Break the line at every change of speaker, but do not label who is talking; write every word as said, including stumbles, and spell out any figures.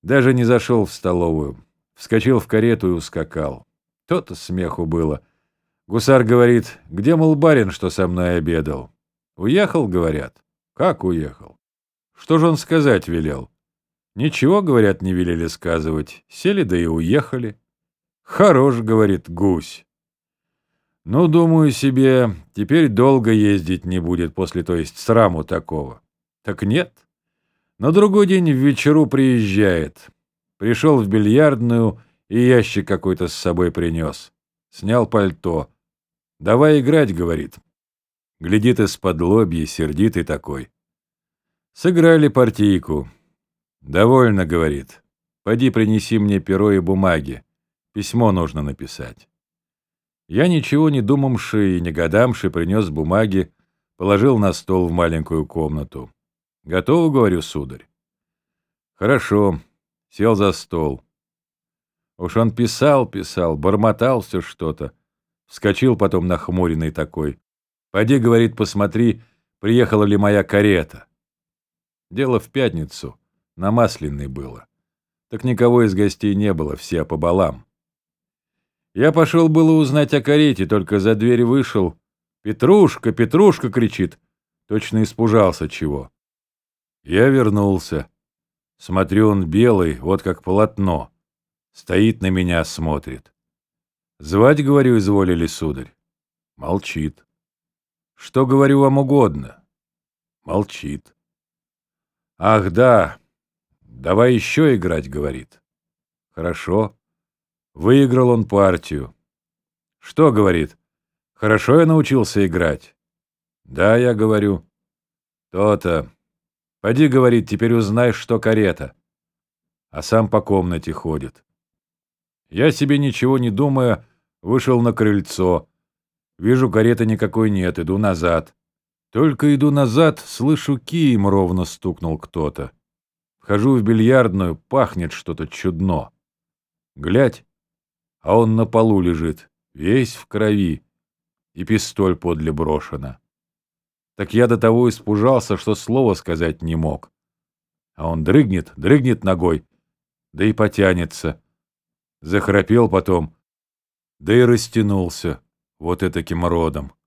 Даже не зашел в столовую. Вскочил в карету и ускакал. То-то смеху было. Гусар говорит: где, мол, барин, что со мной обедал? Уехал, говорят. Как уехал? Что же он сказать велел? Ничего, говорят, не велели сказывать. Сели да и уехали. Хорош, говорит, гусь. Ну, думаю себе, теперь долго ездить не будет после, то есть сраму такого. Так нет. На другой день в вечеру приезжает. Пришел в бильярдную и ящик какой-то с собой принес. Снял пальто. «Давай играть», — говорит. Глядит из-под лобья, сердитый такой. Сыграли партийку. «Довольно», — говорит. «Поди принеси мне перо и бумаги. Письмо нужно написать». Я, ничего не думавши и не гадамши, принес бумаги, положил на стол в маленькую комнату. «Готово, — говорю, — сударь?» «Хорошо». Сел за стол. Уж он писал, писал, бормотал все что-то. Вскочил потом нахмуренный такой. «Поди, — говорит, — посмотри, приехала ли моя карета». Дело в пятницу, на Масленной было. Так никого из гостей не было, все по балам. Я пошел было узнать о карете, только за дверь вышел. «Петрушка, Петрушка!» — кричит. Точно испужался чего. Я вернулся. Смотрю, он белый, вот как полотно. Стоит на меня, смотрит. «Звать, — говорю, — изволили, сударь?» Молчит. «Что, — говорю, — вам угодно?» Молчит. «Ах, да, давай еще играть, — говорит». «Хорошо». Выиграл он партию. «Что, — говорит, — хорошо я научился играть?» «Да, — я говорю». «То-то. Поди, — говорит, — теперь узнай, что карета». А сам по комнате ходит. Я себе, ничего не думая, вышел на крыльцо. Вижу, кареты никакой нет, иду назад. Только иду назад, слышу, кием ровно стукнул кто-то. Вхожу в бильярдную, пахнет что-то чудно. Глядь, а он на полу лежит, весь в крови, и пистоль подле брошена. Так я до того испужался, что слова сказать не мог. А он дрыгнет, дрыгнет ногой, да и потянется. Захрапел потом, да и растянулся вот этаким родом.